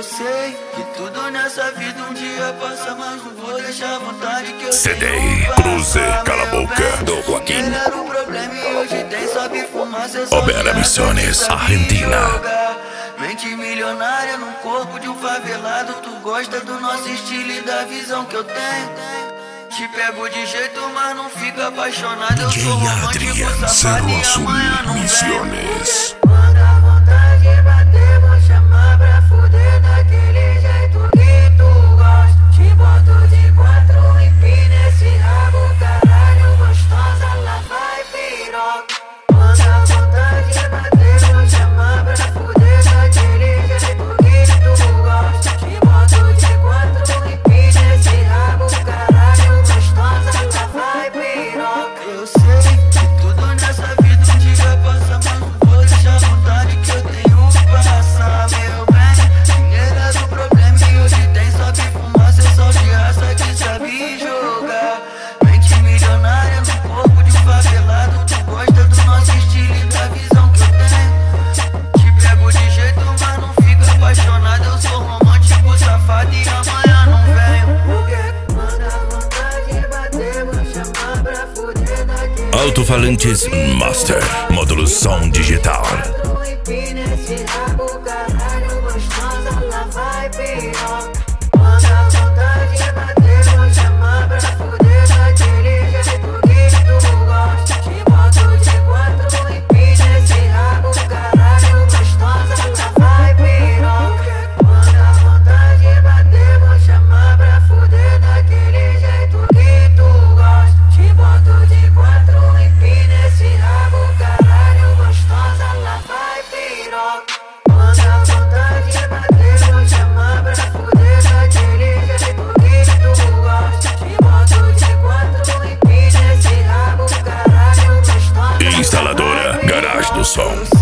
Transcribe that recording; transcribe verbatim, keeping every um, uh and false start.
sei que tudo nessa vida um dia passa, mas não vou deixar a vontade que eu C D tenho. Cruze, cala a boca, do Joaquim. Era o problema e hoje tem, sobe fumaça, Opera Missões, Argentina. Mente milionária no corpo de um favelado. Tu gosta do nosso estilo e da visão que eu tenho. Te pego de jeito, mas não fica apaixonado. Eu sou romântico, safado e amanhã não Missões. Quando a vontade bater, vou chamar pra fuder daquele jeito que tu gosta. Te boto de quatro, empina esse rabo, caralho, gostosa, lá vai piroca. Quando a vontade bater, vou chamar pra fuder daquele jeito que tu gosta. Te boto de quatro, empina esse rabo, caralho, gostosa, lá vai piroca. Eu sei que tudo nessa vida um dia passa, mas não vou deixar a vontade que eu tenho passar, meu bem. Dinheiro é do problema e hoje tem, sobe fumaça, é só de raça que sabe jogar. Mente milionária no corpo de um favelado. Tu gosta do nosso estilo e da visão que eu tenho. Te pego de jeito, mas não fica apaixonado. Eu sou romântico, safado e amanhã não venho. Porque quando a vontade bater, vou chamar pra fuder daquele. Alto-falantes Master, módulo som digital. Empina esse rabo, caralho, gostosa, lá vai piroca. Quando a vontade bater, vou chamar pra fuder daquele jeito que tu gosta. Te boto de quatro, empina esse rabo, caralho, gostosa, lá vai piroca. Quando a vontade bater, vou chamar pra fuder daquele jeito que tu gosta. Te boto de quatro, empina esse rabo, caralho, gostosa, lá vai piroca. Quando a vontade bater, vou chamar pra fuder daquele jeito que tu gosta. Te boto de quatro, empina esse rabo, caralho, gostosa. Instaladora Garage do Som.